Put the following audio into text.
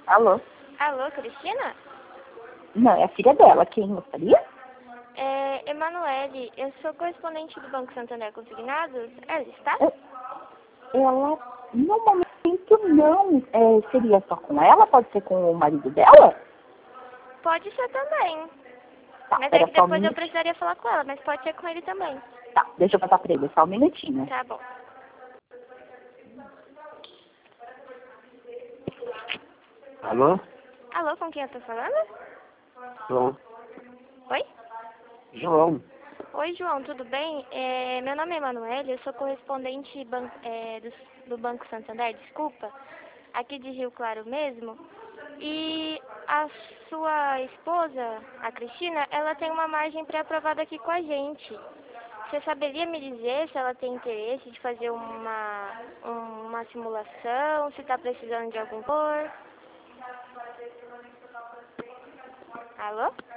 Alô? Alô, Cristina? Não, é a filha dela. Quem gostaria? É Emanuele, eu sou correspondente do Banco Santander Consignados. Ela está? Ela, no momento, não. Seria só com ela? Pode ser com o marido dela? Pode ser também. Tá, Mas é espera que só um depois eu minutinho. precisaria falar com ela, mas pode ser com ele também. Tá, deixa eu passar pra ele, só um minutinho. Tá bom. Alô? Alô, com quem eu tô falando? João. Oi? João. Oi, João, tudo bem? Meu nome é Emanuele, eu sou correspondente do Banco Santander, desculpa, aqui de Rio Claro mesmo. E a sua esposa, a Cristina, ela tem uma margem pré-aprovada aqui com a gente. Você saberia me dizer se ela tem interesse de fazer uma simulação, se está precisando de algum valor? Alô?